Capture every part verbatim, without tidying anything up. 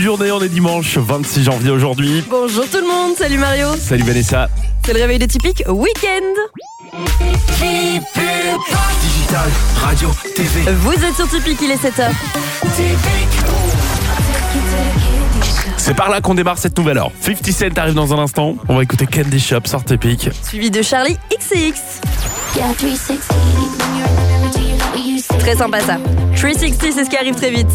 journée, on est dimanche vingt-six janvier aujourd'hui. Bonjour tout le monde, salut Mario. Salut Vanessa. C'est le réveil de Typique Week-end. Digital, radio, T V. Vous êtes sur Typique, il est sept heures. C'est par là qu'on démarre cette nouvelle heure. fifty Cent arrive dans un instant. On va écouter Candy Shop sur Typique. Suivi de Charlie X C X. Très sympa ça. trois cent soixante, c'est ce qui arrive très vite.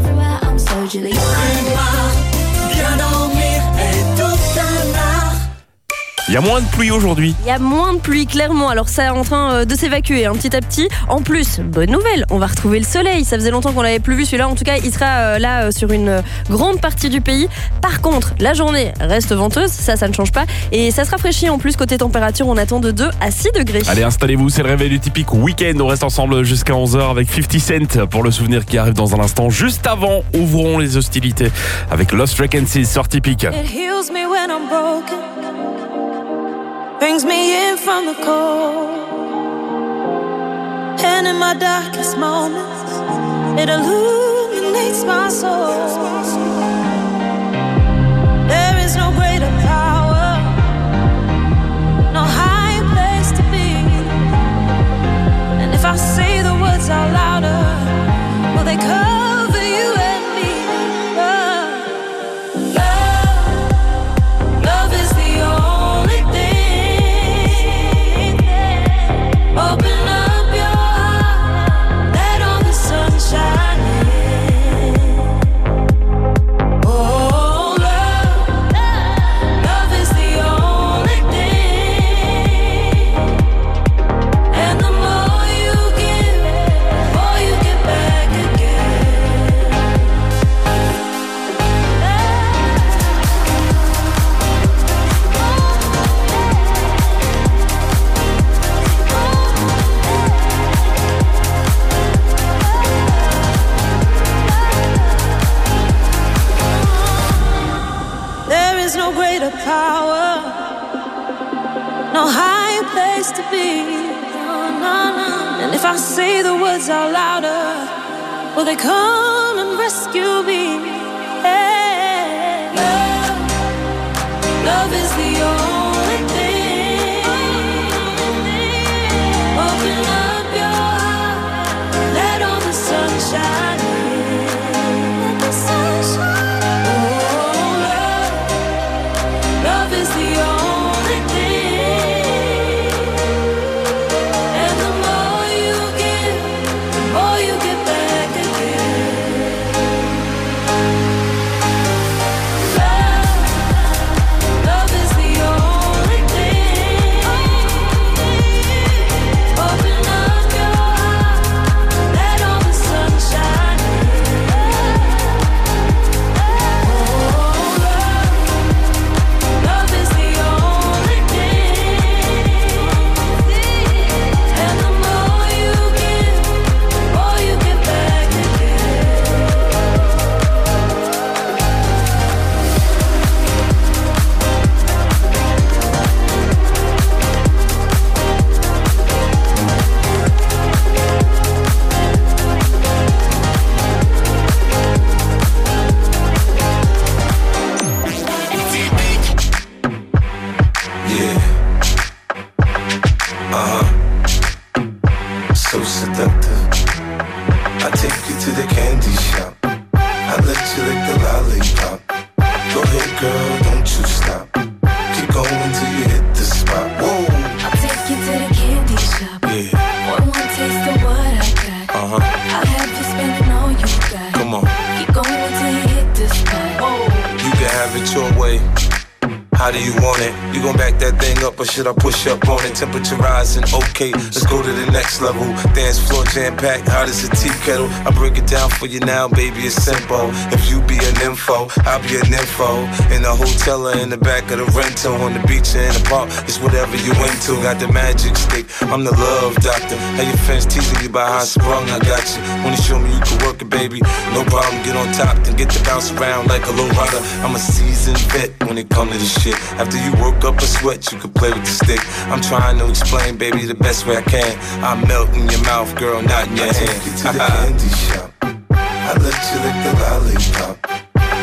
Il y a moins de pluie aujourd'hui. Il y a moins de pluie, clairement. Alors ça est en train de s'évacuer, hein, petit à petit. En plus, bonne nouvelle, on va retrouver le soleil. Ça faisait longtemps qu'on l'avait plus vu, celui-là. En tout cas, il sera là sur une grande partie du pays. Par contre, la journée reste venteuse. Ça, ça ne change pas. Et ça se rafraîchit en plus. Côté température, on attend de deux à six degrés. Allez, installez-vous. C'est le réveil du Typique Week-end. On reste ensemble jusqu'à onze heures avec fifty Cent pour le souvenir qui arrive dans un instant. Juste avant, ouvrons les hostilités avec Lost Frequencies sur Typique. Brings me in from the cold, and in my darkest moments, it illuminates my soul. There is no greater power, no higher place to be. And if I say the words out louder, will they cover you and me? Love, love, love is the only thing. Open up your heart, let all the sunshine in. Oh, love, love is the only thing. And the more you give, the more you get back again. There is no greater power, no higher place to be. No, no, no. And if I say the words out louder, will they come and rescue me? Hey. Love, love is the only thing. Open up your heart, let all the sunshine in. Let the sunshine in. Oh, love, love is the only thing. And the more you give, the more you get back again. Love, love is the only thing. Open up your heart, let all the sunshine in. Oh, love, love is the only thing. And the more you give, the more you get back again. Yeah. Uh-huh. So seductive. I take you to the candy shop. I let you lick the lollipop. Go ahead, girl, don't you stop. Keep going till you hit the spot. Whoa. I'll take you to the candy shop. Yeah. One more taste of what I got. Uh-huh. I'll have you spending all you got. Come on. Keep going till you hit the spot. You can have it your way. How do you want it? You gon' back that thing up or should I push up on it? Temperature rising, okay, let's go to the next level. Dance floor jam-packed, hot as a tea kettle. I break it down for you now, baby, it's simple. If you be an info, I'll be an info. In the hotel or in the back of the rental, on the beach or in the park, it's whatever you into. Got the magic stick, I'm the love doctor. How your fans teasing you about how I sprung, I got you. Wanna show me you can work it, baby? No problem, get on top, then get to bounce around like a low rider. I'm a seasoned vet when it comes to this shit. After you work up a sweat, you can play with the stick. I'm trying to explain, baby, the best way I can. I melt in your mouth, girl, not in your I hand. Take you to the candy shop. I let you lick the lollipop.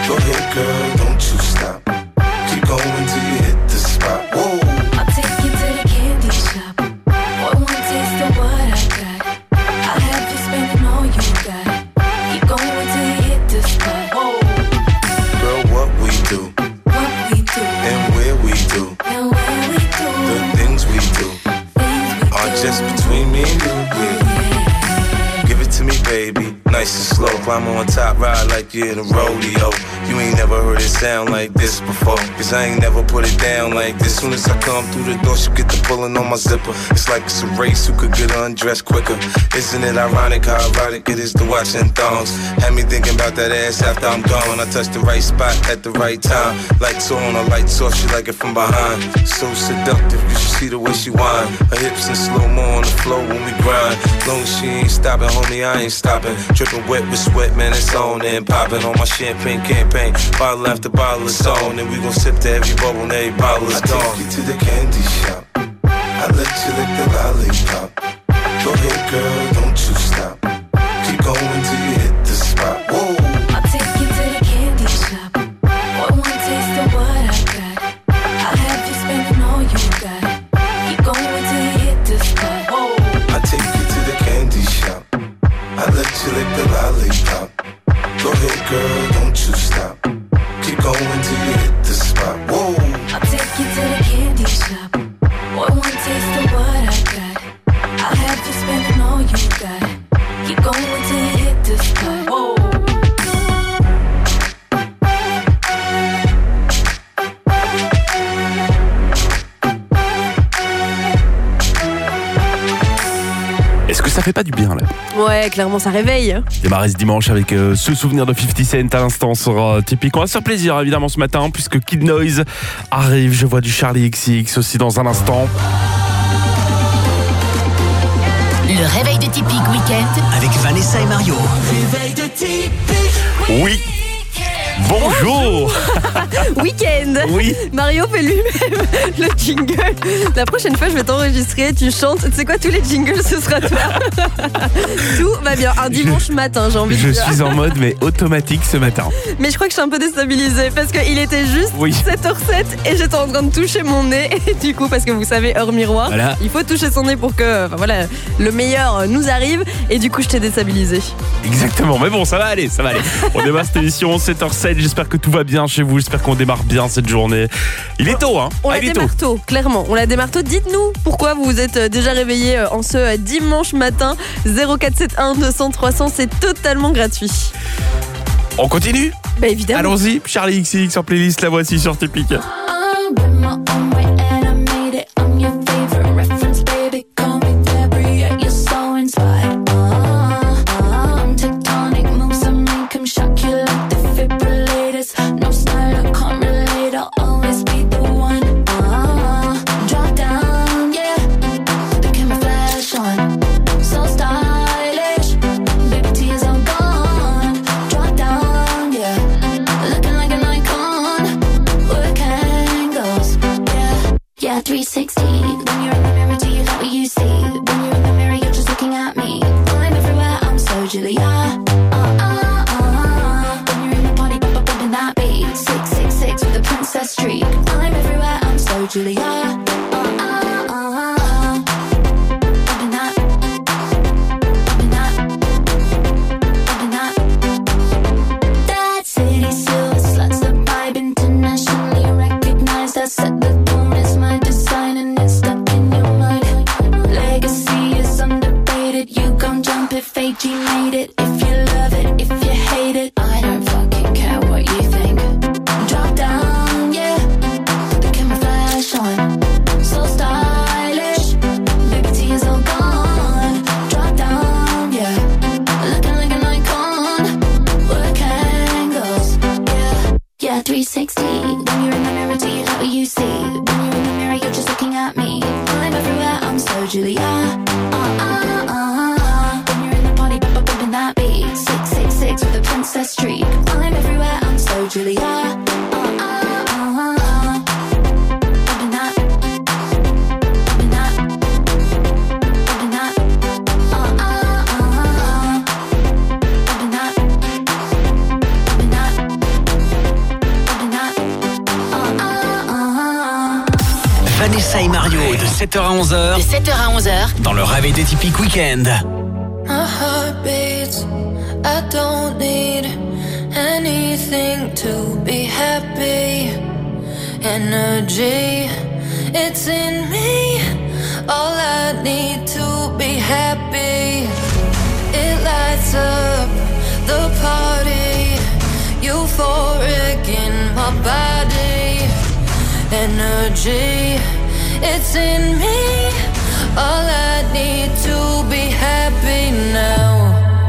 Go ahead, girl, don't you stop. Keep going till you hit the spot. Whoa. I'll take you to the candy shop. For one taste of what I got, I'll have you spending all you got. Keep going till you hit the spot. Whoa. Girl, what we do, What we do, and where we do, and where we do, the things we do things we are do. just between me and you, yeah. Give it to me, baby, nice and slow. Climb on top, ride like you're in a rodeo. You ain't never heard it sound like this before, cause I ain't never put it down like this. Soon as I come through the door, she get the pulling on my zipper. It's like it's a race, who could get undressed quicker. Isn't it ironic how erotic it is to watch in thongs? Had me thinking about that ass after I'm gone. I touched the right spot at the right time. Lights on, or lights off, she like it from behind. So seductive, you should see the way she whine. Her hips in slow-mo on the floor when we grind. Long as she ain't stopping, homie, I ain't stopping. Dripping wet with sweat, man, it's on and popping on my champagne campaign. Bottle after bottle is on, and we gon' sip to every bubble and every bottle is gone. I take you to the candy shop. I let you lick the lollipop. Go ahead, girl, don't you stop. Keep going till you hit the spot. Whoa. I'll take you to the candy shop. For one taste of what I got, I'll have you spending all you got. Keep going till you hit the spot. Whoa. I take you to the candy shop. I let you lick the lollipop. Go ahead, girl, don't you stop. Keep going till you hit the spot. Whoa. I'll take you to the candy shop. For one taste of what I got, I'll have you spending all you got. Keep going till you hit the spot. Whoa. Est-ce que ça fait pas du bien là? Ouais, clairement, ça réveille. Démarrer ce dimanche avec euh, ce souvenir de fifty Cent à l'instant sera euh, typique. On va se faire plaisir évidemment ce matin puisque Kid Noise arrive. Je vois du Charlie X C X aussi dans un instant. Le réveil de Typique Week-end avec Vanessa et Mario. Oui. Bonjour. Week-end. Oui. Mario fait lui-même le jingle. La prochaine fois, je vais t'enregistrer. Tu chantes. Tu sais quoi, tous les jingles, ce sera toi. Tout va bien. Un dimanche matin, j'ai envie de Je dire. suis en mode mais automatique ce matin. Mais je crois que je suis un peu déstabilisée parce qu'il était juste Oui. sept heures sept et j'étais en train de toucher mon nez. Et du coup, parce que vous savez, heure miroir, Voilà. il faut toucher son nez pour que enfin, voilà, le meilleur nous arrive. Et du coup, je t'ai déstabilisée. Exactement, mais bon, ça va aller, ça va aller. On démarre cette émission, sept heures sept. J'espère que tout va bien chez vous. J'espère qu'on démarre bien cette journée. Il est tôt, hein. On Ah, la il est tôt. démarre tôt, clairement. On la démarre tôt. Dites-nous pourquoi vous vous êtes déjà réveillés en ce dimanche matin. zéro quatre sept un deux cents trois cents, c'est totalement gratuit. On continue? Bah évidemment. Allons-y, Charlie X C X en playlist, la voici sur Typique. I'm with my own way and I made it. I'm your favorite reference, baby. Call me Deborah, yeah, you're so inspired. Uh, uh, tectonic moves I make 'em shock you like defibrillators. No style, I can't relate. I'll always be the one. Uh, drop down, yeah. The camera flash on, so stylish. Baby, tears are gone. Drop down, yeah. Looking like an icon. Work angles, yeah. Yeah, three sixty. When you're in the mirror, do you like what you see? When you're in the mirror, you're just looking at me. I'm everywhere, I'm so Julia. Uh, uh, uh. When you're in the party, bump, bumping that beat. Six, six, six with a princess streak. I'm everywhere, I'm so Julia. Uh, uh, uh. Bumping that, bumping that, bumping that. That city silver sluts, the vibe internationally recognized. I set the tone, it's my design and it's stuck in your mind. Legacy is underrated, you gon' jump if A G made it. If you love it, if you hate it, I don't fucking care what you think. Drop down, yeah, put the camera flash on, so stylish, liberty is all gone. Drop down, yeah, looking like an icon, work angles, yeah, yeah, three sixty. When you're in the mirror, do you like what you see? When you're in the mirror, you're just looking at me. I'm everywhere, I'm so Julia. Uh, uh, uh. When you're in the party, bump, bumping that beat. Six, six, six with a princess streak. I'm everywhere, I'm so Julia. Uh, uh, uh. Bumping that, bumping that, bumping that. Uh, uh, uh. Bumping that, bumping that. et Mario de sept heures à onze heures. De sept heures à onze heures. Dans le réveil des typiques week-end. My heart beats, I don't need anything to be happy. Energy, it's in me. All I need to be happy. It lights up the party. Euphoric in my body. Energy, it's in me. All I need to be happy now.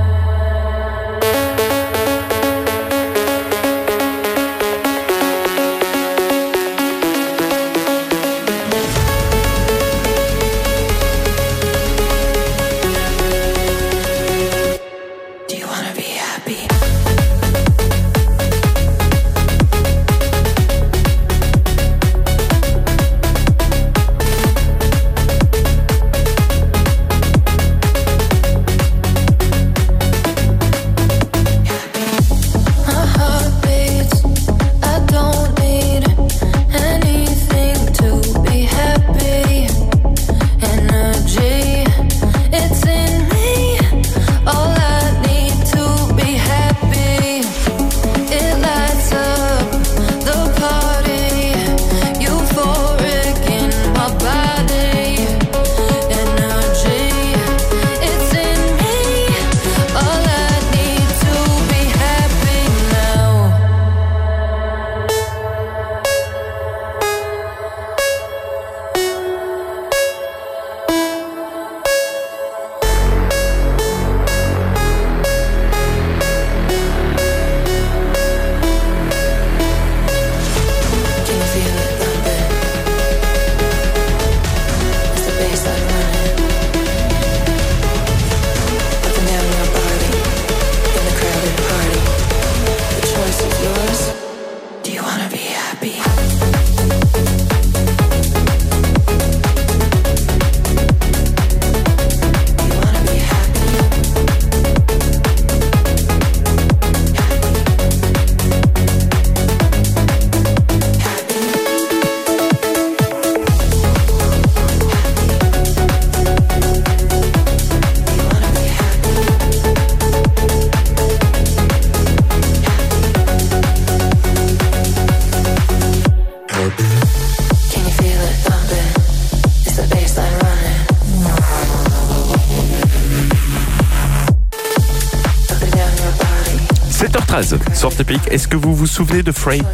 sept heures treize sur Typique. Est-ce que vous vous souvenez de Frey?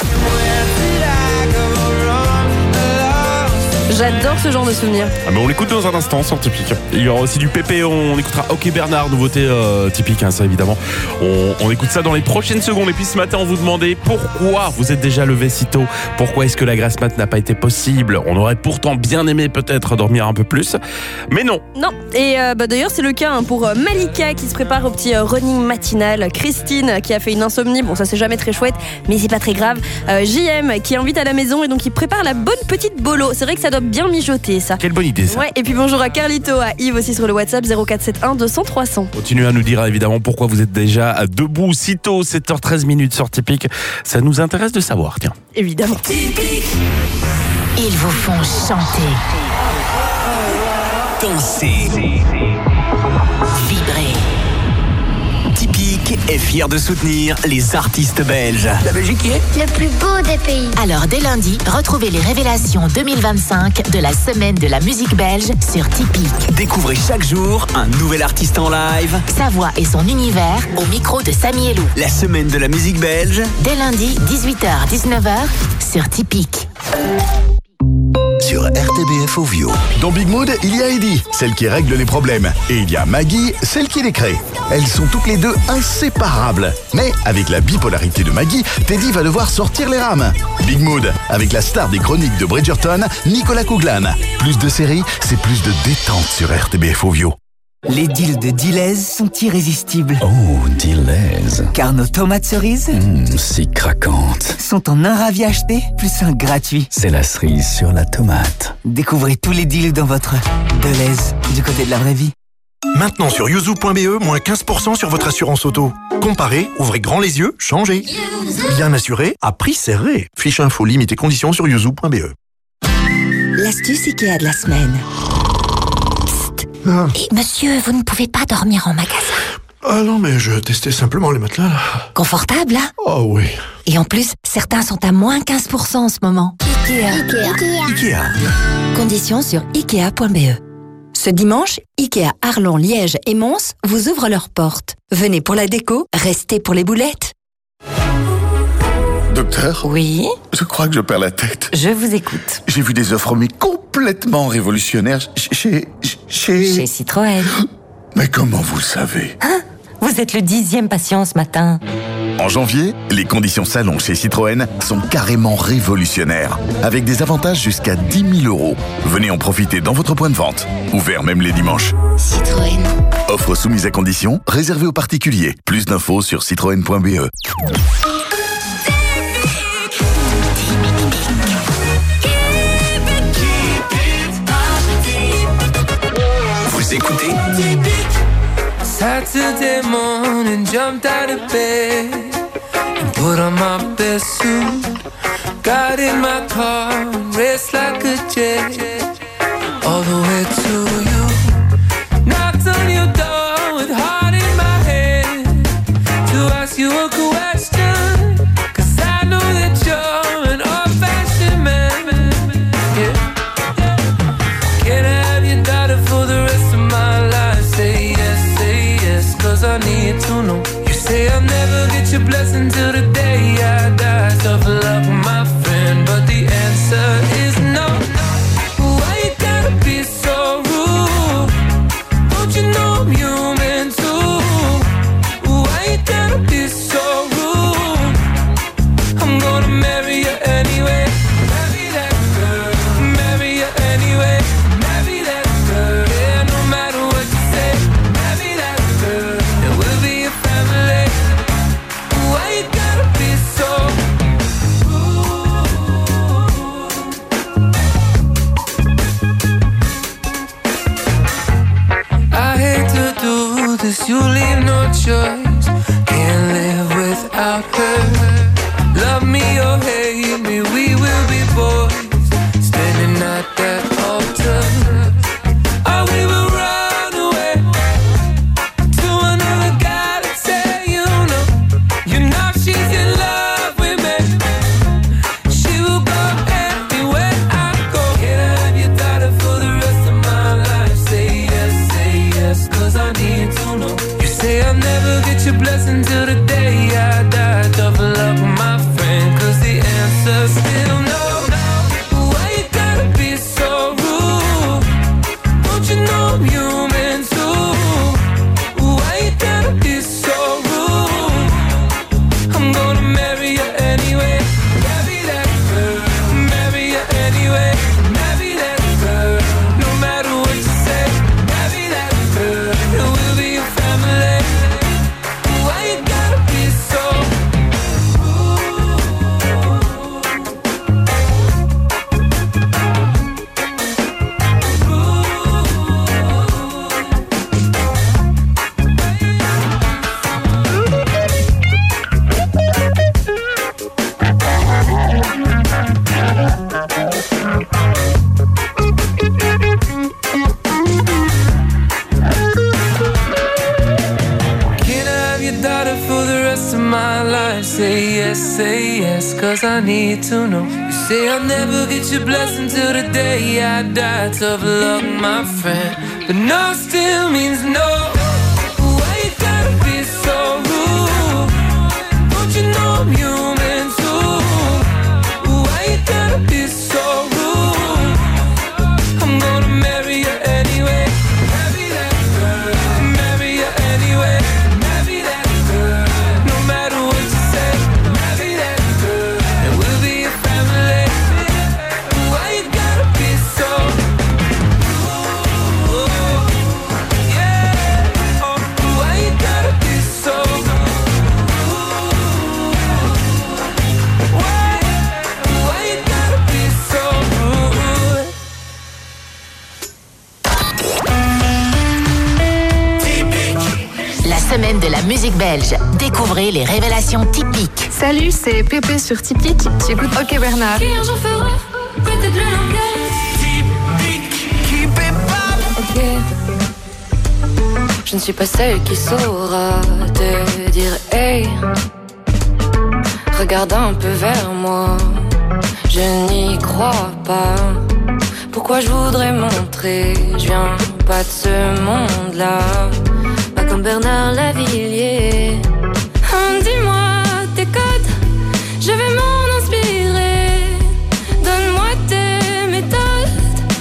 J'adore ce genre de souvenirs. Ah mais on l'écoute dans un instant sur Typique. Il y aura aussi du P P, on écoutera OK Bernard, nouveauté euh, typique, hein, ça évidemment. On, on écoute ça dans les prochaines secondes. Et puis ce matin, on vous demandait pourquoi vous êtes déjà levé si tôt. Pourquoi est-ce que la grasse mat n'a pas été possible? On aurait pourtant bien aimé peut-être dormir un peu plus, mais non. Non, et euh, bah, d'ailleurs c'est le cas hein, pour Malika qui se prépare au petit euh, running matinal. Christine qui a fait une insomnie, bon ça c'est jamais très chouette, mais c'est pas très grave. Euh, J M qui invite à la maison et donc qui prépare la bonne petite bolo. C'est vrai que ça doit bien mijoter ça. Quelle bonne idée ça. Ouais, et puis bonjour à Carlito, à Yves aussi sur le WhatsApp zéro quatre sept un deux cents trois cents. Continuez à nous dire évidemment pourquoi vous êtes déjà debout si tôt, sept heures treize minutes sur Typique. Ça nous intéresse de savoir, tiens. Évidemment. Ils vous font chanter, Danser, vibrer. Typique est fier de soutenir les artistes belges. La Belgique y est Le plus beau des pays. Alors dès lundi, retrouvez les révélations deux mille vingt-cinq de la semaine de la musique belge sur Typique. Découvrez chaque jour un nouvel artiste en live. Sa voix et son univers au micro de Samy Elou. La semaine de la musique belge. Dès lundi, dix-huit heures dix-neuf heures sur Typique. Sur R T B F Ovio. Dans Big Mood, il y a Eddie, celle qui règle les problèmes. Et il y a Maggie, celle qui les crée. Elles sont toutes les deux inséparables. Mais avec la bipolarité de Maggie, Teddy va devoir sortir les rames. Big Mood, avec la star des chroniques de Bridgerton, Nicolas Couglan. Plus de séries, c'est plus de détente sur R T B F Ovio. Les deals de Deleuze sont irrésistibles. Oh, Deleuze. Car nos tomates cerises mmh, si craquantes. sont en un ravi acheté, plus un gratuit. C'est la cerise sur la tomate. Découvrez tous les deals dans votre Deleuze, du côté de la vraie vie. Maintenant sur yuzu point b e, moins quinze pour cent sur votre assurance auto. Comparez, ouvrez grand les yeux, changez. Bien assuré, à prix serré. Fiche info, limite et conditions sur yuzu point b e. L'astuce Ikea de la semaine. Psst. Ah. Et monsieur, vous ne pouvez pas dormir en magasin. Ah non, mais je testais simplement les matelas, là. Confortable, hein? Oh oui. Et en plus, certains sont à moins quinze pour cent en ce moment. Ikea. Ikea. Ikea. Conditions sur ikea point b e. Ce dimanche, Ikea Arlon, Liège et Mons vous ouvrent leurs portes. Venez pour la déco, restez pour les boulettes. Docteur ? Oui, Je crois que je perds la tête. je vous écoute. J'ai vu des offres mais complètement révolutionnaires chez... chez... Chez Citroën. Mais comment vous savez ? Hein? Vous êtes le dixième patient ce matin. En janvier, les conditions salon chez Citroën sont carrément révolutionnaires, avec des avantages jusqu'à dix mille euros. Venez en profiter dans votre point de vente, ouvert même les dimanches. Citroën. Offre soumise à conditions, réservée aux particuliers. Plus d'infos sur citroën point b e. Vous écoutez Saturday morning, jumped out of bed and put on my best suit. Got in my car and raced like a jet all the way to you. Knocked on your door with heart in my head to ask you a question, 'cause I know that you're an old-fashioned man. Yeah. Can I have your daughter for the rest of my life? Say yes, say yes, 'cause I need to know. You say I'll never get your blessing till the day I die. Tough luck, my friend, but the answer is no. Why you gotta be so rude? Don't you know I'm human too? Why you gotta be so rude? I'm gonna marry you anyway. Marry that girl, marry you anyway. Marry that girl, yeah, no matter what you say. Marry that girl, and we'll be a family. Why you gotta be so rude? I hate to do this, you leave no choice. Can't live without her. Love me or hate me, we will be boys, standing at that altar. Or we will run away to another guy that say you know. You know she's in love with me. She will go everywhere I go. Can I have your daughter for the rest of my life? Say yes, say yes, 'cause I need to know. You say I'll never get your blessing till the day I die. Tough luck, my friend, 'cause the answer's still no. Why you gotta be so rude? Don't you know I'm human too? Why you gotta be so rude? I'm gonna marry you anyway. Marry that girl, marry you anyway. Marry that girl, no matter what you say. Marry that girl, and we'll be a family. Why you gotta be so Can I have your daughter for the rest of my life? Say yes, say yes, 'cause I need to know. You say I'll never get your blessing till the day I die. Tough luck, my friend, but no still means no. Why you gotta be so rude? Don't you know I'm human too? Why you gotta be so rude? I'm gonna marry you anyway. Marry that girl, marry you anyway. Marry that girl, no matter what you say. Marry that girl, and we'll be a family. Why you gotta be so rude? Yeah, oh, why you gotta be so rude? Why, why you gotta be so rude? La semaine de la musique belge. Découvrez les révélations typiques. Salut, c'est Pépé sur Typique. J'écoute OK Bernard. Qui un jour fera peut-être le langage. Je ne suis pas celle qui saura te dire hey, regarde un peu vers moi. Je n'y crois pas. Pourquoi je voudrais montrer? Je viens pas de ce monde-là. Pas comme Bernard Lavillier. Hum, dis-moi tes codes, je vais m'en inspirer. Donne-moi tes méthodes.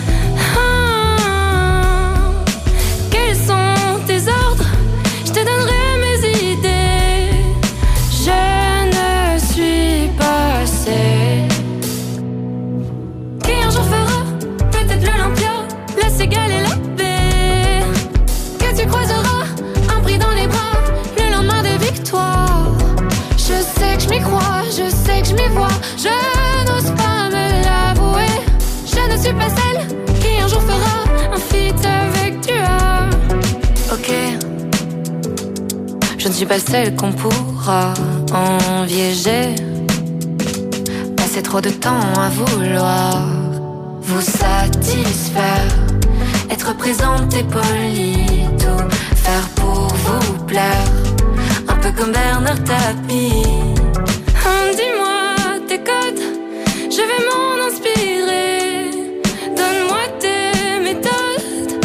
Hum, quels sont tes ordres? Je te donnerai mes idées. Je ne suis pas celle qui un jour fera peut-être l'Olympia, la Cigale et la baie. Que tu croiseras un prix dans les bras le lendemain des victoires. Je sais que je m'y crois, je sais que je m'y vois. Je n'ose pas me l'avouer. Je ne suis pas celle qui un jour fera un feat avec Dua. Ok, je ne suis pas celle qu'on pourra envier. J'ai passé trop de temps à vouloir vous satisfaire, être présente et polie, tout faire pour vous plaire, un peu comme Bernard Tapie. Hum, dis-moi tes codes, je vais m'en inspirer. Donne-moi tes méthodes.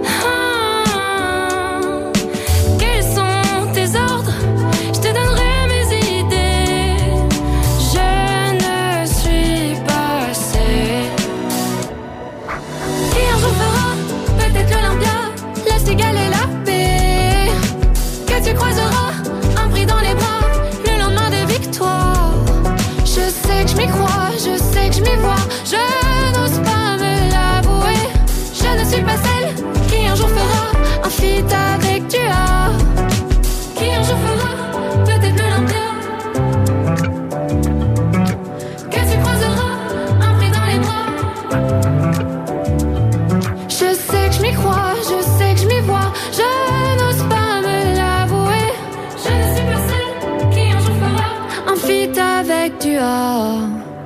Hum, quels sont tes ordres? Je te donnerai mes idées. Je ne suis pas celle qui un jour fera peut-être l'Olympia, la Cigale et la paix. Que tu croiseras un prix dans les bras le lendemain des victoires. Je sais que je m'y crois, je sais que je m'y vois. Je n'ose pas me l'avouer. Je ne suis pas celle qui un jour fera un feat avec Dua. Qui un jour fera peut-être l'Olympia. Que tu croiseras un prix dans les bras. Je sais que je m'y crois, je sais que je m'y vois. Je n'ose pas me l'avouer. Je ne suis pas celle qui un jour fera un feat avec Dua.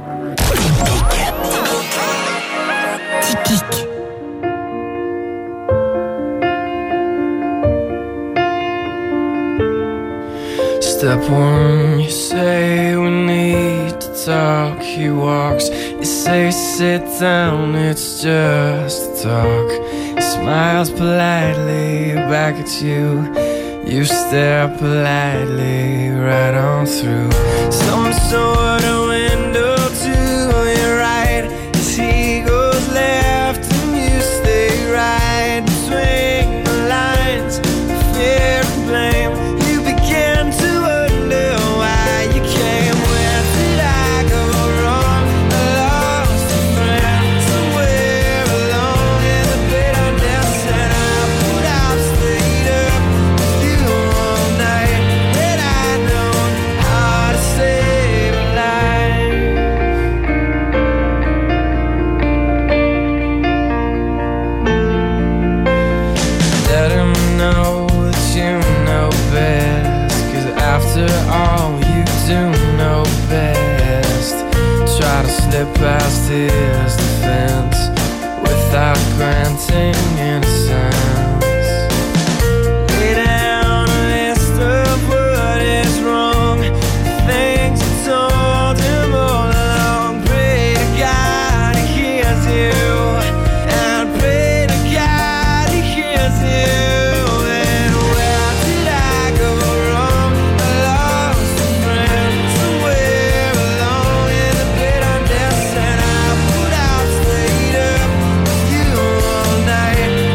Typique. Step one, you say we need to talk. He walks, you say sit down, it's just talk. He smiles politely back at you. You stare politely right on through some sort of window to your right. As he goes left and you stay right between the lines, fear and blame. You begin to wonder why you came. Where did I go wrong? I lost a friend somewhere alone in the bitterness, and I would have stayed up with you all night. Had I known how to save a life. Let him know that you know best, 'cause after all you do know best. Try to slip past his defense without granting innocence. Lay down a list of what is wrong, the things you told him all along. Pray to God he hears you, and pray to God he hears you. And where did I go wrong? I lost a friend somewhere alone in the bitterness, and I would have stayed up with you all night.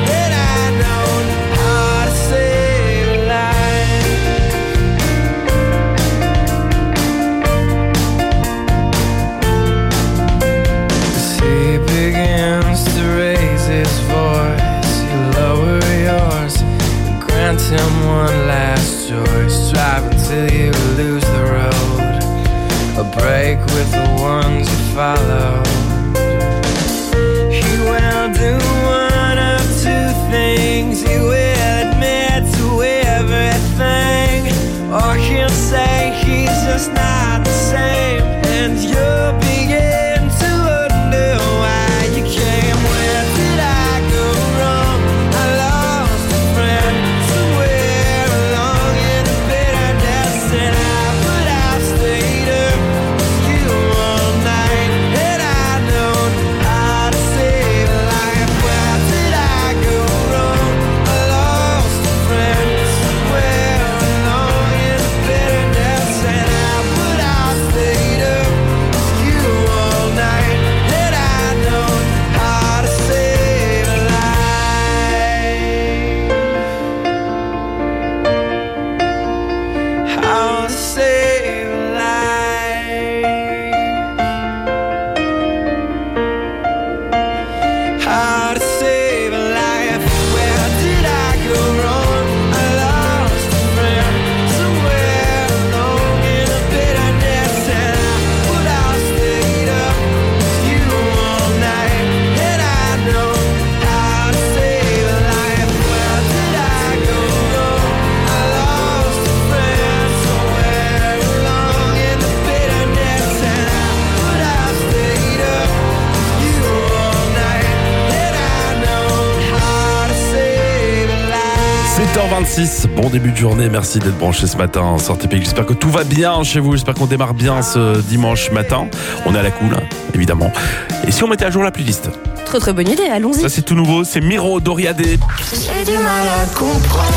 sept heures vingt-six, bon début de journée, merci d'être branché ce matin sur T P. J'espère que tout va bien chez vous, j'espère qu'on démarre bien ce dimanche matin. On est à la cool, évidemment. Et si on mettait à jour la playlist? Très très bonne idée, allons-y. Ça c'est tout nouveau, c'est Miro, Doriade. J'ai du mal à comprendre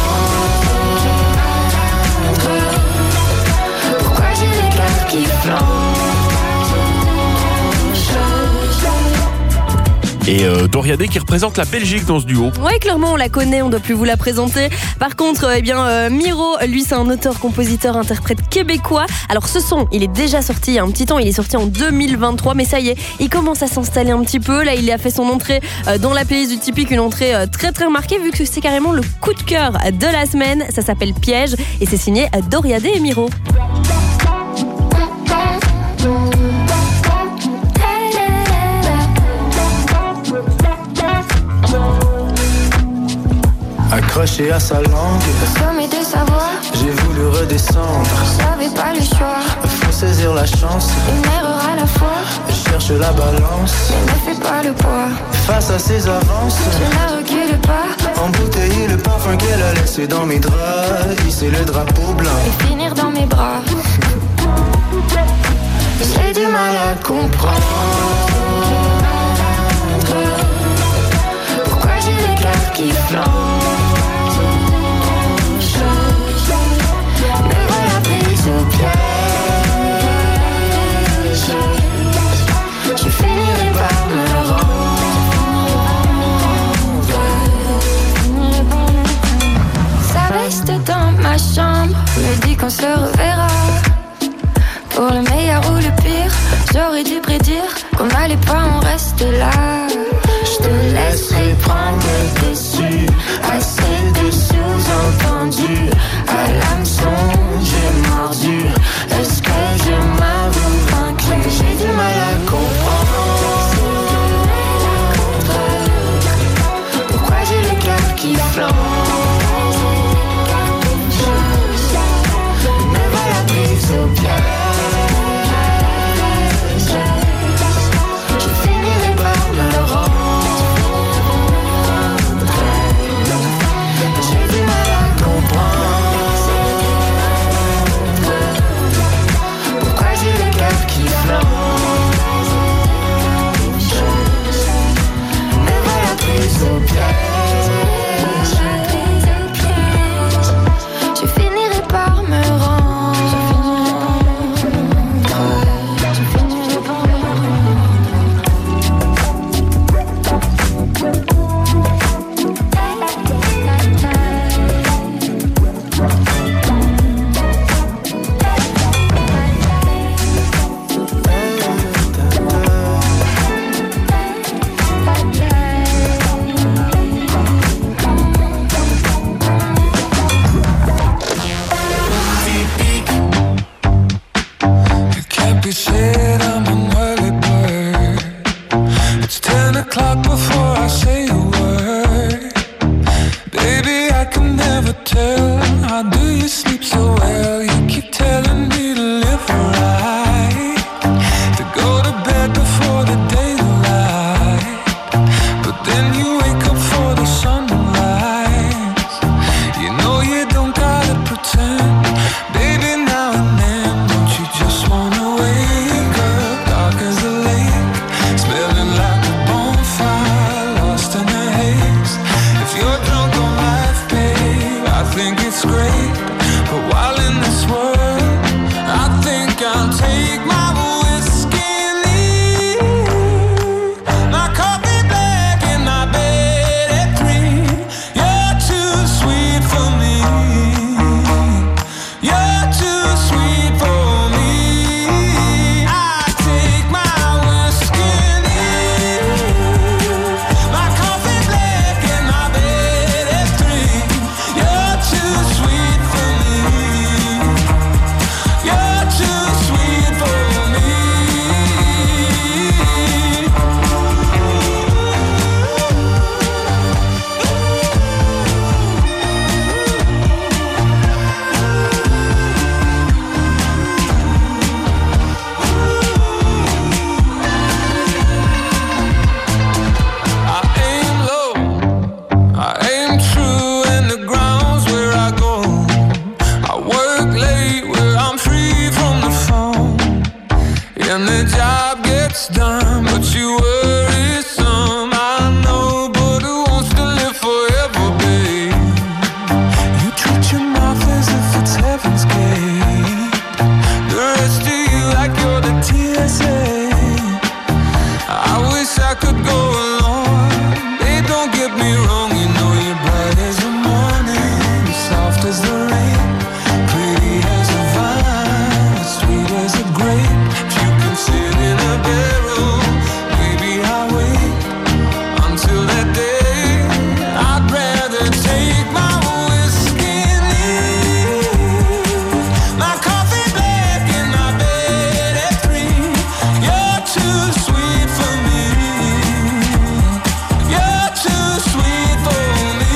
pourquoi j'ai les cœurs qui flanchent. Et euh, Doriade qui représente la Belgique dans ce duo. Oui, clairement, on la connaît, on ne doit plus vous la présenter. Par contre, euh, eh bien, euh, Miro, lui, c'est un auteur, compositeur, interprète québécois. Alors, ce son, il est déjà sorti il y a un petit temps, il est sorti en deux mille vingt-trois, mais ça y est, il commence à s'installer un petit peu. Là, il a fait son entrée euh, dans la playlist du Typique, une entrée euh, très très remarquée, vu que c'est carrément le coup de cœur de la semaine. Ça s'appelle Piège et c'est signé euh, Doriade et Miro. Accroché à sa langue, Au sommet de sa voix, j'ai voulu redescendre. j'avais pas le choix. Faut saisir la chance, Une erreur à la fois, je cherche la balance. mais ne fais pas le poids. Face à ses avances, Je ne recule pas embouteiller le parfum qu'elle a laissé dans mes draps. Hisser le drapeau blanc et finir dans mes bras. J'ai du mal à comprendre pourquoi j'ai le cœur qui flanche. Me voilà prise au piège. Je finirai par me rendre. Sa veste dans ma chambre me dit qu'on se reverra. Pour le meilleur ou le pire, j'aurais dû prédire qu'on n'allait pas en rester là. Je te laisserai prendre le dessus. Assez de sous-entendus. À l'hameçon, j'ai mordu. Est-ce que je m'avoue vaincu? J'ai du mal à comprendre pourquoi j'ai le cœur qui flanche. Me voilà prise au piège. Je finirai par me me wrong, you know you're bright as the morning, soft as the rain, pretty as a vine, sweet as a grape. If you can sit in a barrel, maybe I'll wait until that day. I'd rather take my whiskey and leave my coffee black in my bed at three. You're too sweet for me. You're too sweet for me.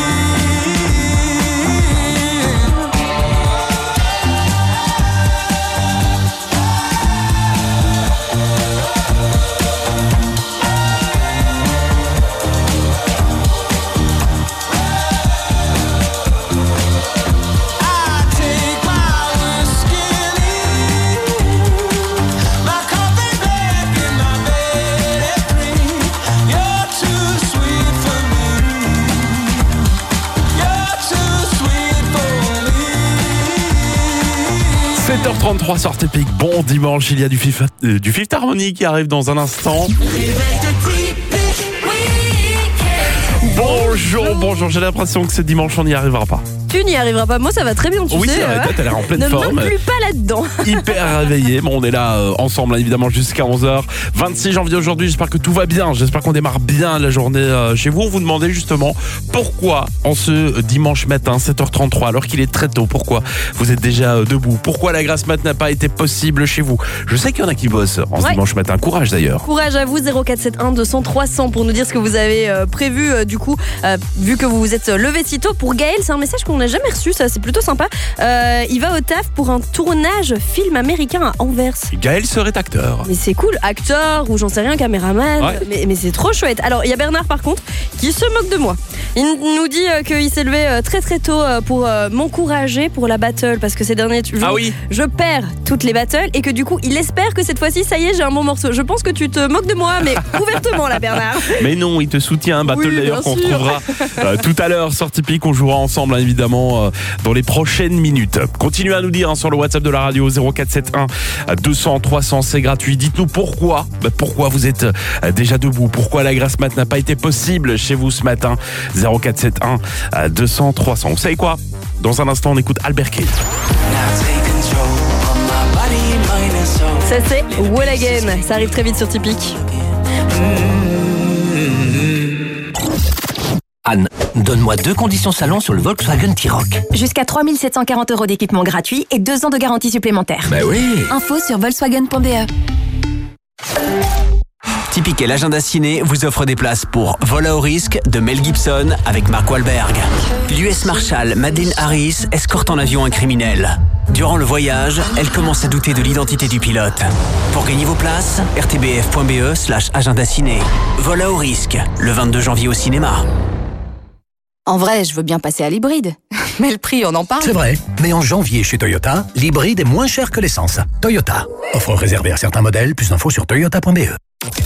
I take my whiskey and leave my coffee black in my bed at three. You're too sweet for me. You're too sweet for me. sept heures trente-trois sur Typique. Bon dimanche, il y a du Fifth, euh, du Fifth Harmony qui arrive dans un instant. Bonjour, bonjour, j'ai l'impression que ce dimanche on n'y arrivera pas. Tu n'y arriveras pas. Moi, ça va très bien, tu Oui, sais. c'est vrai, euh, toi, t'as l'air en pleine ne forme. m'inclus pas là-dedans. Hyper réveillé. Bon, on est là euh, ensemble, hein, évidemment, jusqu'à onze heures. vingt-six janvier aujourd'hui. J'espère que tout va bien. J'espère qu'on démarre bien la journée euh, chez vous. On vous demandait justement pourquoi, en ce dimanche matin, sept heures trente-trois, alors qu'il est très tôt, pourquoi vous êtes déjà euh, debout? Pourquoi la grasse mat n'a pas été possible chez vous? Je sais qu'il y en a qui bossent en ce Ouais. dimanche matin. Courage d'ailleurs. Courage à vous, zéro quatre sept un deux cents trois cents pour nous dire ce que vous avez euh, prévu euh, du coup, euh, vu que vous vous êtes levé si tôt. Pour Gaël, c'est un message qu'on n'a jamais reçu, ça c'est plutôt sympa. Euh, il va au taf pour un tournage film américain à Anvers. Gaël serait acteur. Mais c'est cool, acteur ou j'en sais rien, caméraman, Ouais. mais, mais c'est trop chouette. Alors il y a Bernard par contre qui se moque de moi. Il nous dit euh, qu'il s'est levé euh, très très tôt euh, pour euh, m'encourager pour la battle parce que ces derniers jours Ah oui. je perds toutes les battles et que du coup il espère que cette fois-ci ça y est j'ai un bon morceau. Je pense que tu te moques de moi mais ouvertement là Bernard. Mais non, il te soutient. Battle Oui, d'ailleurs bien qu'on sûr. retrouvera euh, tout à l'heure sur Typique. On jouera ensemble hein, évidemment euh, dans les prochaines minutes. Continuez à nous dire hein, sur le WhatsApp de la radio zéro quatre sept un deux cents trois cents, c'est gratuit. Dites-nous pourquoi, bah, pourquoi vous êtes euh, déjà debout, pourquoi la grasse mat n'a pas été possible chez vous ce matin. zéro quatre sept un deux cents trois cents. Vous savez quoi? Dans un instant, on écoute Albert King. Ça c'est Wall Again, ça arrive très vite sur Typique. Anne, donne-moi deux conditions salon sur le Volkswagen T-Roc. Jusqu'à trois mille sept cent quarante euros d'équipement gratuit et deux ans de garantie supplémentaire. Bah oui. Info sur volkswagen point b e. Typique et l'agenda ciné vous offre des places pour Vol à haut risque de Mel Gibson avec Mark Wahlberg. L'U S Marshal Madeleine Harris escorte en avion un criminel. Durant le voyage, elle commence à douter de l'identité du pilote. Pour gagner vos places, r t b f point b e slash agenda ciné. Vol à haut risque, le vingt-deux janvier au cinéma. En vrai, je veux bien passer à l'hybride. Mais le prix, on en parle. C'est vrai, mais en janvier chez Toyota, l'hybride est moins cher que l'essence. Toyota. Offre réservée à certains modèles, plus d'infos sur toyota point b e.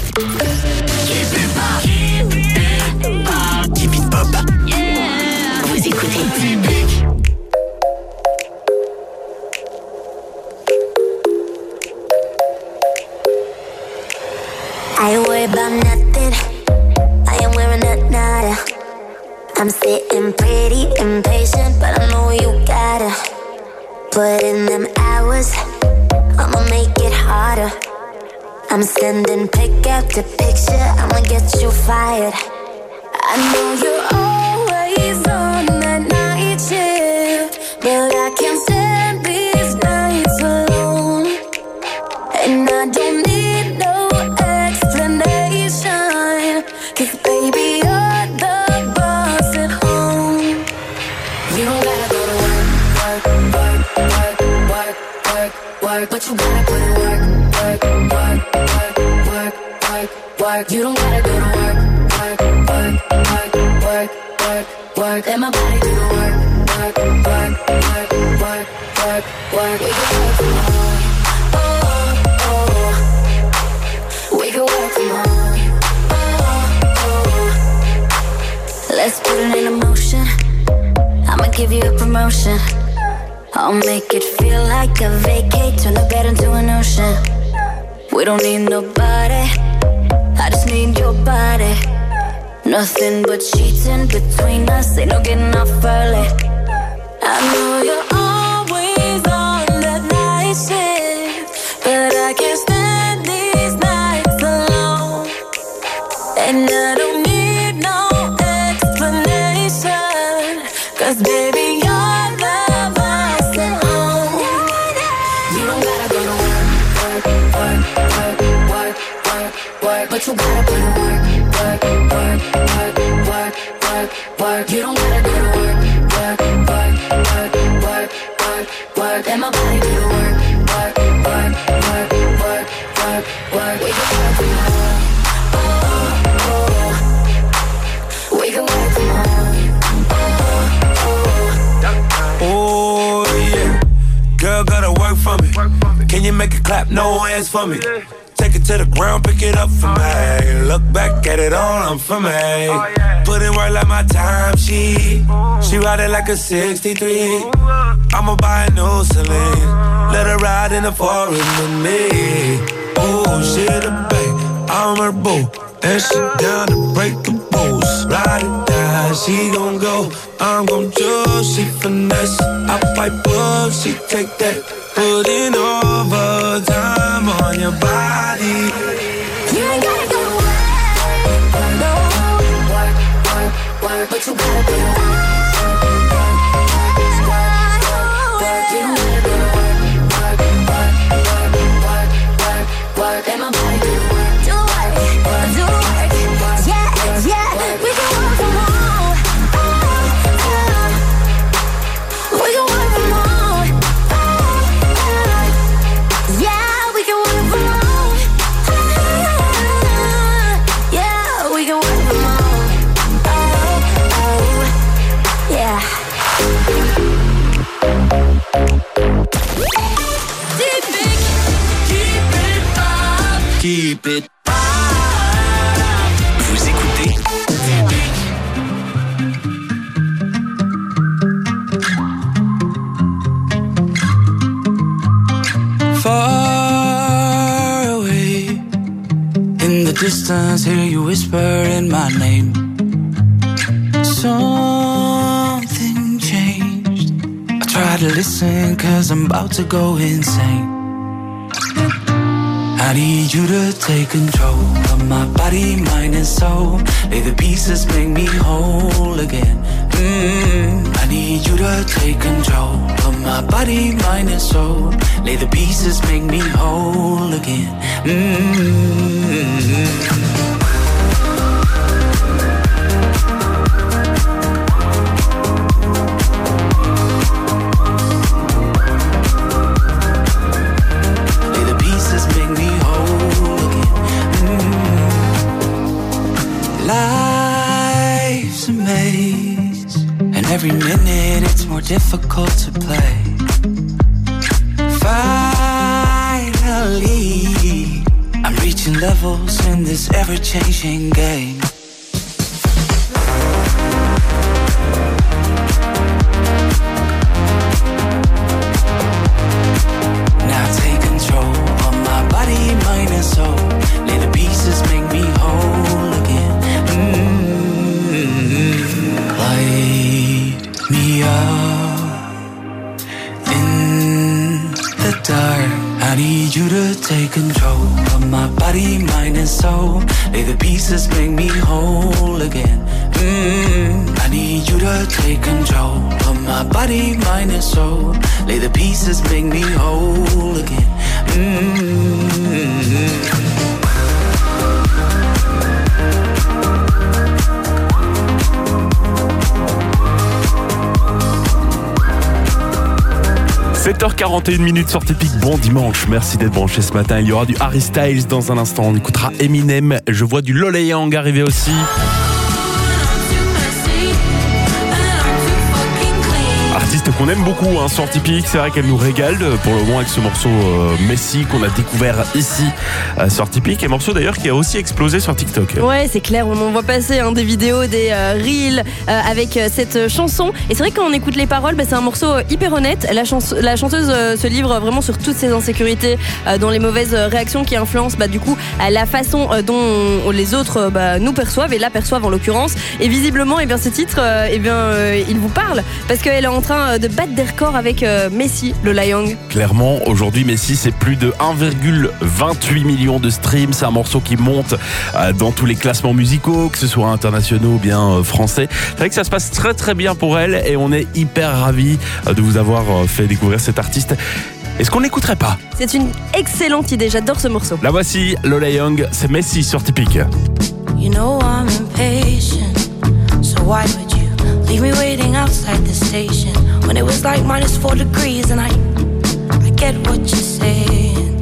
Keep it pop. Vous écoutez Typique. I ain't worried about nothing. I am wearing a nada. I'm sitting pretty impatient, but I know you gotta put in them hours. I'ma make it harder. I'm sending pick after picture. I'ma get you fired. I know you're always on that night shift, but I can't stand these nights alone. And I don't need no explanation, 'cause baby you're the boss at home. You don't gotta go to work, work, work, work, work, work, work, but you gotta put in work, work, work, work, work, work, work. You don't gotta go to work, work, work, work, work, work, work. Let my body do the work, work, work, work, work, work, work. We can work from home, oh, oh. We can work from home, oh, oh. Let's put it in motion. I'ma give you a promotion. I'll make it feel like a vacate. Turn the bed into an ocean. We don't need nobody, I just need your body. Nothing but cheating between us, ain't no getting off early. I know you're always on that night shift, but I can't stand these nights alone. And I don't need no explanation, cause baby you're the boss at home. You don't gotta go to work, work, work, work, work, work, work, but you gotta put in work, work, work, work, work, work, work. You don't gotta go to work, work, work, work, work, work, work. And my body do the work, work, work, work, work, work, work. We can work from home, oh, oh. We can work from home, oh, oh. Oh yeah, girl gotta work for me. Can you make it clap? No hands for me. Take it to the ground, pick it up for me. Look back at it all, I'm for me. Put in work like my time, she She ride it like a sixty-three. I'ma buy a new Celine. Let her ride in the forest with me. Oh, she the babe, I'm her boo. And she down to break the rules. Ride it down, she gon' go, I'm gon' choose. She finesse, I pipe up, she take that. Putting overtime on your body. You ain't gotta go to work, no. Work, work, work, but you gotta do it. You don't gotta go to work, work, work, work, work, work, work. Let my body do the work, do the work, do the work. Yeah, yeah, we can work from home. We can work from home. Yeah, we can work from home. Yeah, we can work from home. Oh, oh, yeah. Keep it, keep it up. Keep it up. Vous écoutez Far away in the distance, hear you whisper in my name. Something changed. I try to listen cause I'm about to go insane. I need you to take control of my body, mind and soul. Lay the pieces, make me whole again. Mm, I need you to take control of my body, mind and soul. Lay the pieces, make me whole again. Mm-hmm. Life's a maze, and every minute it's more difficult to play. Finally, I'm reaching levels in this ever-changing game. Now take control of my body, mind and soul. Lay the pieces, make me whole again. Mm-hmm. Light me up in the dark. I need you to take control of my body, mind and soul. Lay the pieces, make me whole again. Mm-hmm. I need you to take control of my body, mind and soul. Lay the pieces, make me whole again. Mm-hmm. sept heures quarante et une minutes sur Typique, bon dimanche, merci d'être branché ce matin. Il y aura du Harry Styles dans un instant, on écoutera Eminem, je vois du Lola Young arriver aussi. Artiste artiste qu'on aime beaucoup hein, sur Typique. C'est vrai qu'elle nous régale pour le moment avec ce morceau euh, Messi qu'on a découvert ici euh, sur Typique. Un morceau d'ailleurs qui a aussi explosé sur TikTok. Ouais, c'est clair, on en voit passer hein, des vidéos, des euh, reels euh, avec euh, cette chanson. Et c'est vrai que quand on écoute les paroles, bah, c'est un morceau euh, hyper honnête. La, chans- la chanteuse euh, se livre vraiment sur toutes ses insécurités, euh, dans les mauvaises réactions qui influencent bah, du coup à la façon euh, dont on, les autres euh, bah, nous perçoivent et la perçoivent en l'occurrence. Et visiblement, eh bien, ce titre, euh, eh bien, euh, il vous parle parce qu'elle est en train de battre des records avec euh, Messi, Lola Young. Clairement, aujourd'hui, Messi, c'est plus de un virgule vingt-huit millions de streams. C'est un morceau qui monte euh, dans tous les classements musicaux, que ce soit internationaux ou bien euh, français. C'est vrai que ça se passe très très bien pour elle et on est hyper ravis euh, de vous avoir euh, fait découvrir cet artiste. Est-ce qu'on l'écouterait pas ? C'est une excellente idée, j'adore ce morceau. La voici, Lola Young, c'est Messi sur Typique. You know I'm impatient, so why would you leave me waiting outside the station when it was like minus four degrees and I, I get what you're saying.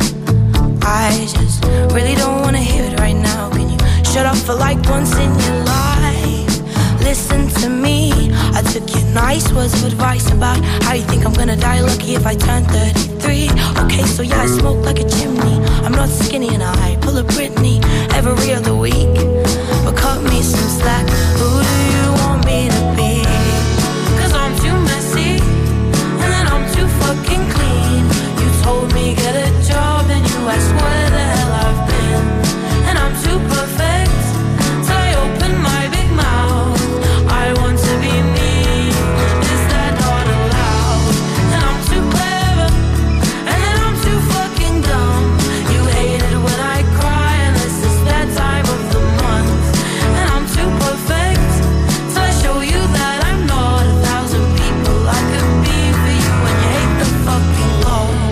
I just really don't wanna hear it right now. Can you shut up for like once in your life? Listen to me, I took your nice words of advice about how you think I'm gonna die lucky if I turn thirty-three. Okay, so yeah, I smoke like a chimney. I'm not skinny and I pull a Britney every other week. But cut me some slack, who do you want me to be? Cause I'm too messy, and then I'm too fucking clean. You told me get a job and you asked where the hell I've been. And I'm too perfect, till I open my big mouth. I want to be me, is that not allowed? And I'm too clever, and then I'm too fucking dumb. You hate it when I cry, and this is that time of the month. And I'm too perfect, till I show you that I'm not a thousand people I could be for you. And you hate the fucking Lord,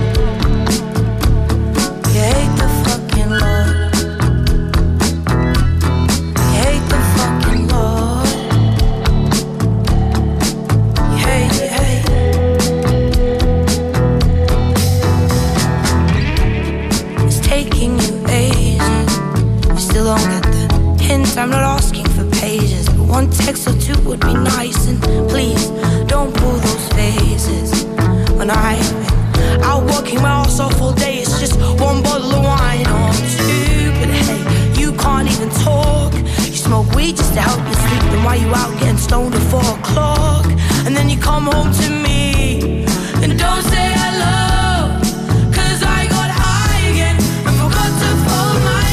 you hate the fucking Lord, you hate the fucking Lord. Hey, hey. It's taking you ages. You still don't get the hint. I'm not asking for pages, but one text or two would be nice. And please don't pull those phases. When I've been out working my ass off all day, it's just one bottle of wine or two. But hey, you can't even talk. You smoke weed just to help you sleep. Then why you out getting stoned at four o'clock? And then you come home to me and don't say hello, cause I got high again and forgot to fold my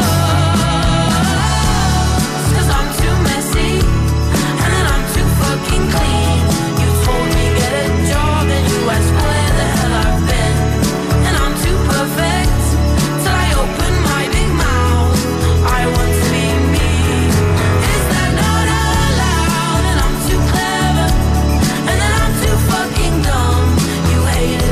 clothes. Cause I'm too messy, and then I'm too fucking clean. You told me get a job and you asked where the hell I've been. And I'm too perfect, till I open my big mouth. I want to be me, is that not allowed? And I'm too clever, and then I'm too fucking dumb. You hate it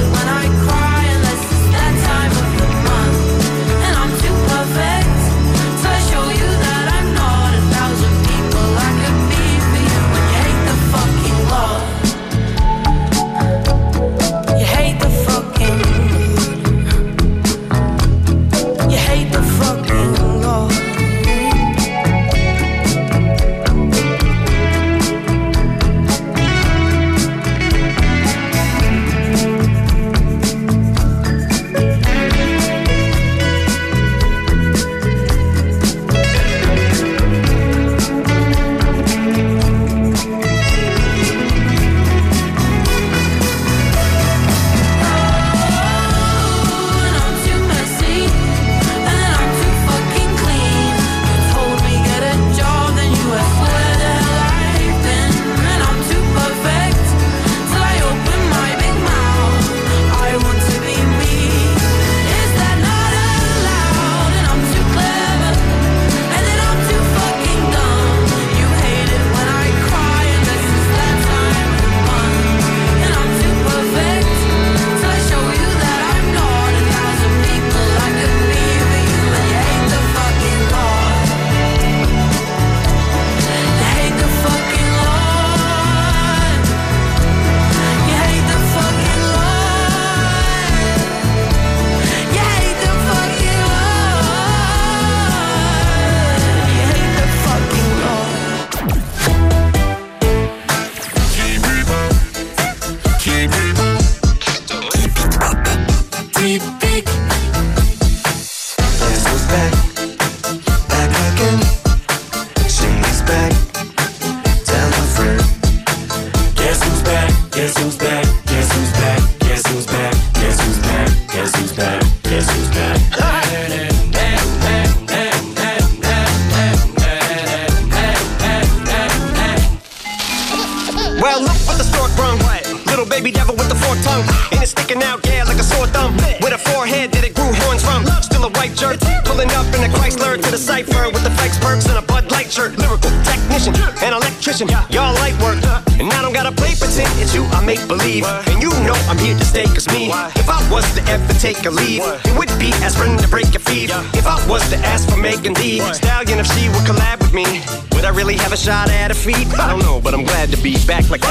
Well, look what the stork brung. Little baby devil with the forked tongue. And it's sticking out, yeah, like a sore thumb. With a forehead that it grew horns from. Still a white jerk. Pulling up in a Chrysler to the cipher with the Fikes perks and a Bud Light shirt. Lyrical technician, an electrician. Y'all light work. And I don't gotta play pretend. It's you I make believe. And you know I'm here to stay, cause me, if I was to ever take a leave, it would be aspirin to break your feet. If I was to ask for Megan Thee Stallion, if she would collab with me, would I really have a shot at a feat? I don't know, but I'm glad to be back like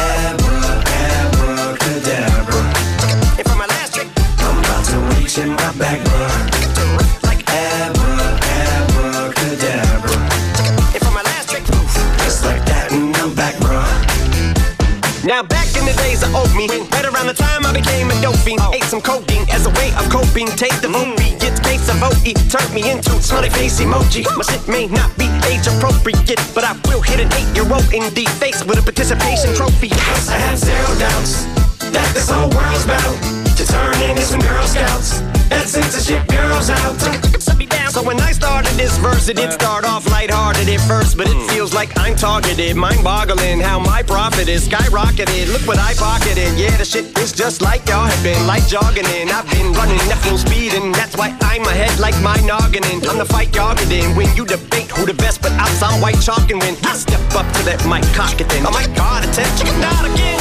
abracadabra. And for my last trick, I'm about to reach in my back, bruh. Like abra, abracadabra. And for my last trick, just like that, and I'm back, bruh. Now back in the days of old me, right around the time I became a dope fiend, ate some codeine as a way of coping. Take the movie, get case of O E, turned me into smiley face emoji. My shit may not be age appropriate, but I will hit an eight-year-old in the face with a participation trophy. Yes, I have zero doubts that this whole world's bound to turn into some Girl Scouts. That censorship bureau's out. So when I started this verse, it did start off lighthearted at first, but it feels like I'm targeted. Mind-boggling how my profit is skyrocketed. Look what I pocketed. Yeah, the shit is just like y'all have been, like jogging in. I've been running at full speed, and that's why I'm ahead like my noggin. I'm the fight y'all get in. When you debate who the best, but I'm some white chalk, and when I step up to that mic, cock it then. Oh my God, attempt chicken out again.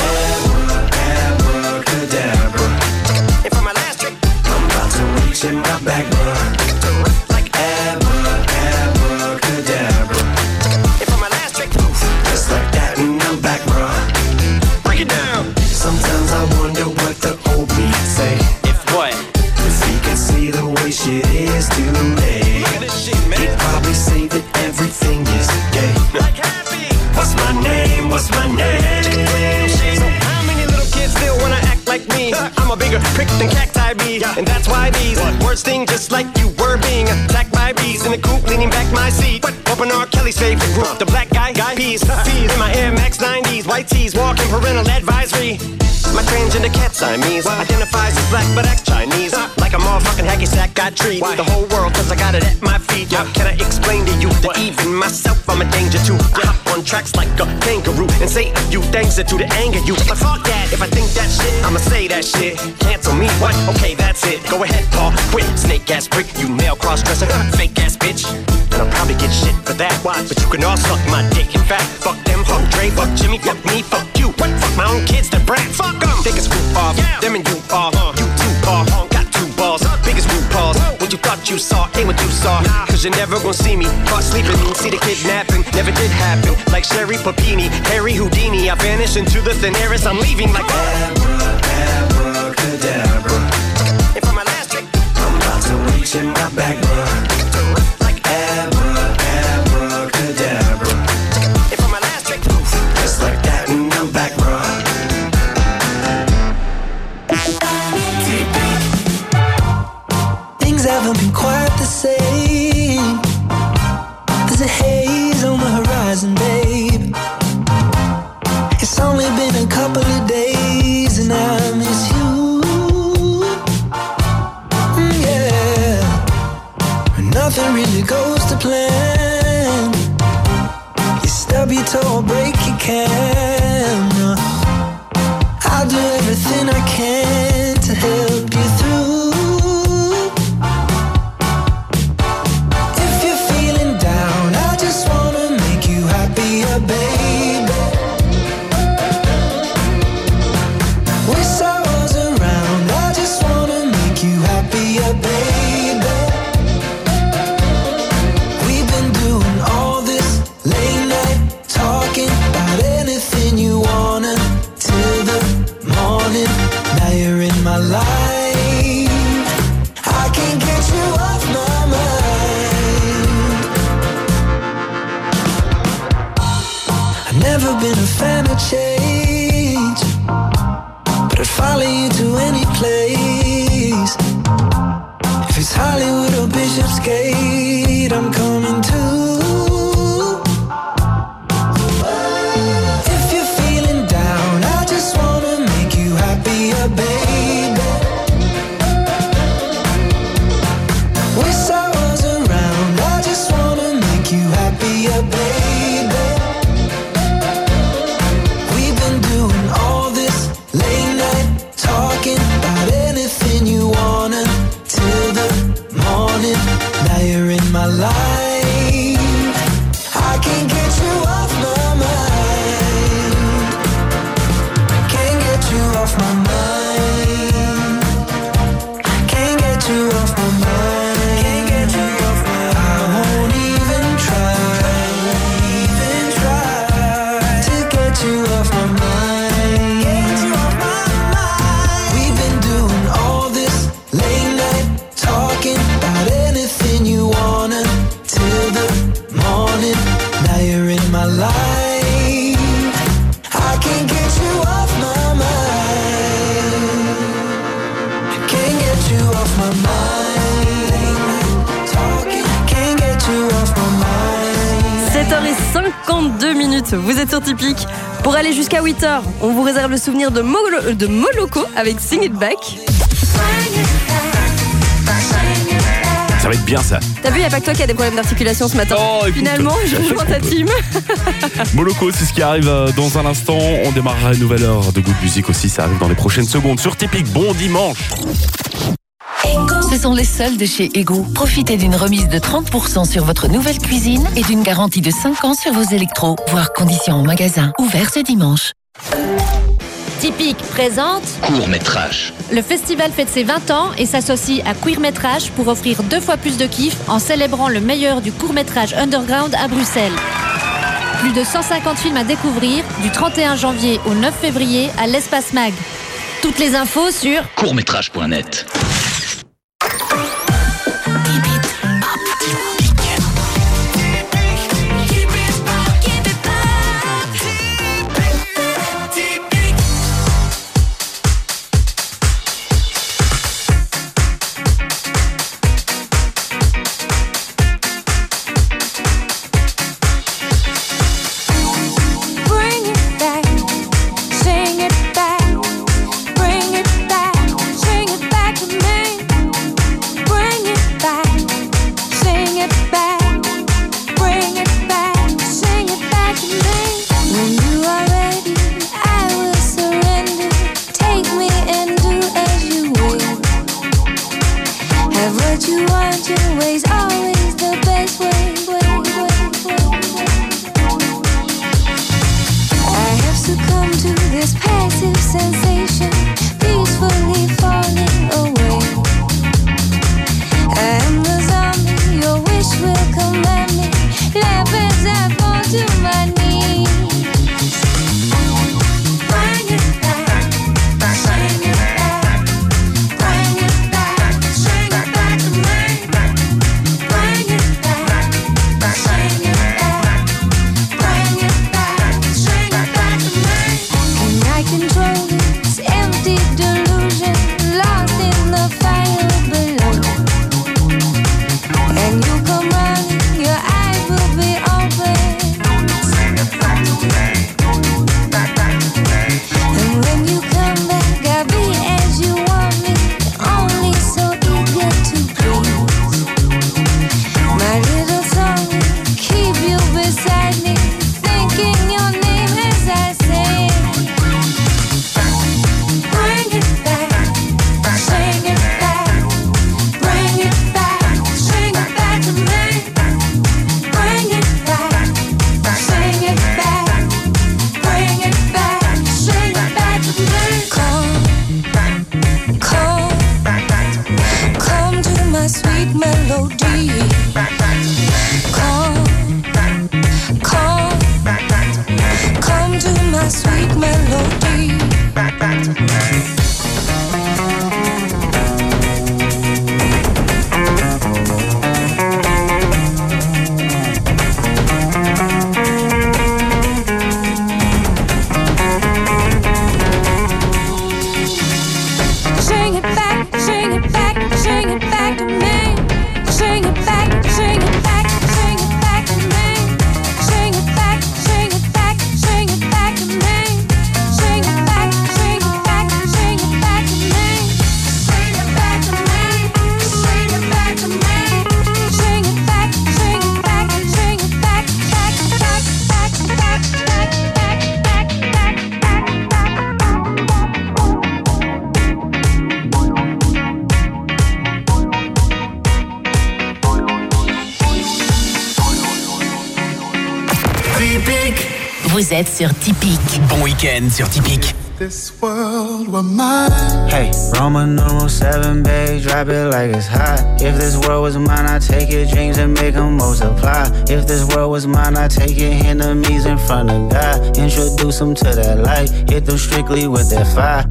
Abracadabra. And for my last trick, I'm about to reach in my back, bruh. Like abra, abracadabra. And for my last trick, just like that, and I'm back, bruh. Break it down. Sometimes I wonder what the old me say. If what? If he could see the way shit is today. Look at this shit, man. He'd probably say that everything is gay. Like happy. What's my name? What's my name? So how many little kids still wanna act like me? I'm a bigger prick than cacti bee, and that's why these words sting just like you were being attacked by bees in the coop, leaning back my seat. Open R. Kelly's favorite group, the black guy, guy peas, fees in my Air Max nineties, white tees, walking parental advisory. My transgender cat Siamese identifies as black but acts Chinese. Like a motherfucking hacky sack, got treat the whole world cause I got it at my feet. How can I explain to you that even myself I'm a danger to? I hop on tracks like a kangaroo and say a few things to the anger you. But fuck that, if I think that shit, I'ma say that shit. Cancel me, what? Okay, that's it. Go ahead, Paul, quit. Snake ass prick, you male cross-dresser, fake ass bitch. And I'll probably get shit for that. Watch, but you can all suck my dick. In fact, fuck them, fuck Dre, fuck Jimmy, fuck me, fuck you. What? Fuck my own kids, that brat. Fuck them. Take a screw off. Yeah. Them and you are. Uh, you two are. Uh, got two balls. Uh, biggest root balls. Uh, what you thought you saw ain't what you saw. Nah. Cause you're never gonna see me caught sleeping. See the kidnapping. Never did happen. Like Sherry Papini, Harry Houdini. I vanish into the thin air as I'm leaving like abra, abracadabra. And for my last trick, I'm about to reach in my back, bruh. Like abra, abracadabra. And for my last trick, just like that, and I'm back, bruh. Things haven't been quite the same. There's a haze on the horizon, babe. It's only been a couple of days and I miss you. Mm, yeah. Nothing really goes to plan. You stub your toe or break your can. I'll do everything I can to help you through. If you're feeling down, I just wanna make you happier, baby. Wish I was around, I just wanna make you happier, baby. We've been doing all this late night talking about anything you wanna till the morning. Now you're in my life, I can't get you off my mind. I've never been a fan of change, but I'd follow you to any place. If it's Hollywood or Bishopsgate, I'm coming too. If you're feeling down, I just wanna make you happier, baby. Wish I was around, I just wanna make you happier, baby. We've been doing cinquante-deux minutes. Vous êtes sur Typique. Pour aller jusqu'à huit heures, on vous réserve le souvenir de, Molo- de Moloko avec Sing It Back. Ça va être bien ça. T'as vu, il n'y a pas que toi qui a des problèmes d'articulation ce matin. Oh, écoute, finalement, je rejoins ta team. Moloko, c'est ce qui arrive dans un instant. On démarrera une nouvelle heure de Good Music aussi. Ça arrive dans les prochaines secondes sur Typique. Bon dimanche. Ce sont les soldes de chez Ego. Profitez d'une remise de trente pour cent sur votre nouvelle cuisine et d'une garantie de cinq ans sur vos électros. Voir conditions en magasin. Ouvert ce dimanche. Typique présente Court métrage. Le festival fête ses vingt ans et s'associe à Queer Métrage pour offrir deux fois plus de kiff en célébrant le meilleur du court métrage underground à Bruxelles. Plus de cent cinquante films à découvrir du trente et un janvier au neuf février à l'Espace Mag. Toutes les infos sur courtmétrage point net. Vous êtes sur Typique. Bon week-end sur Typique. This world were mine. Hey, Roman numeral seven, babe, drop it like it's hot. If this world was mine, I'd take your dreams and make them multiply. If this world was mine, I'd take your enemies in front of God. Introduce them to that light, hit them strictly with that fire.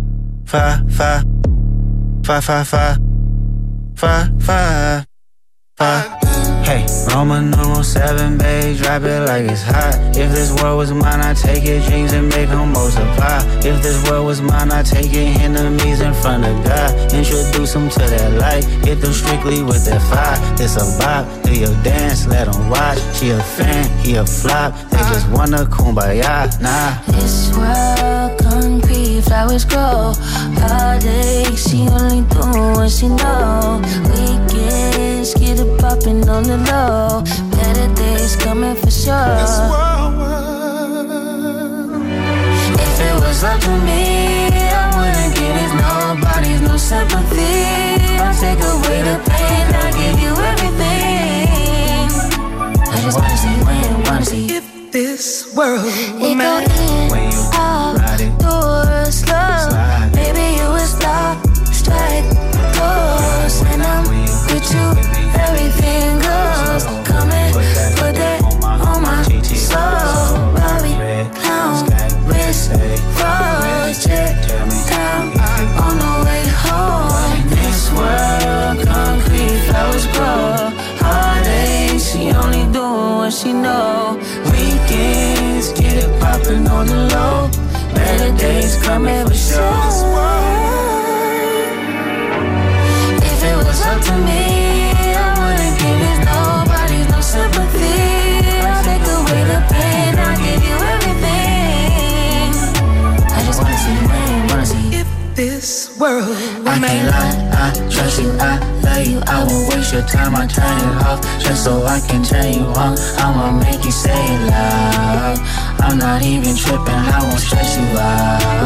Fire, fire, fire, fire, fire, fire, fire, fire. Hey, Roman numeral seven, babe, drop it like it's hot. If this world was mine, I'd take your dreams and make them multiply. If this world was mine, I'd take your enemies in front of God. Introduce them to that light, hit them strictly with that fire. This a bop, do your dance, let them watch. She a fan, he a flop, they just wanna kumbaya, nah. This world, concrete, flowers grow. Heartache, she only do what she know. Weekends, get it poppin' on the low. Better days coming for sure. This world, if it was up to me, I wouldn't give it nobody's no sympathy. I'll take away the pain, I'll give you everything. I just wanna see when, wanna see if this world it go in, out, door, slow. Baby, you a star, strike, goes. When I'm with you, everything goes. Come and put that on my soul. Bobby, clown, wrist, froze, jet, down, on the way home. This world, concrete, flowers grow. Heartache, she only do what she know. Weekends, get it poppin' on the low. Better days coming for sure. If it was up to me, I wouldn't give it nobody's no sympathy. I'll take away the pain, I'll give you everything. I just wanna see when, wanna see if this world I can't lie, I trust you, I love you. I won't waste your time, I turn it off just so I can turn you on. I'ma make you say it loud. I'm not even tripping, I won't stress you out.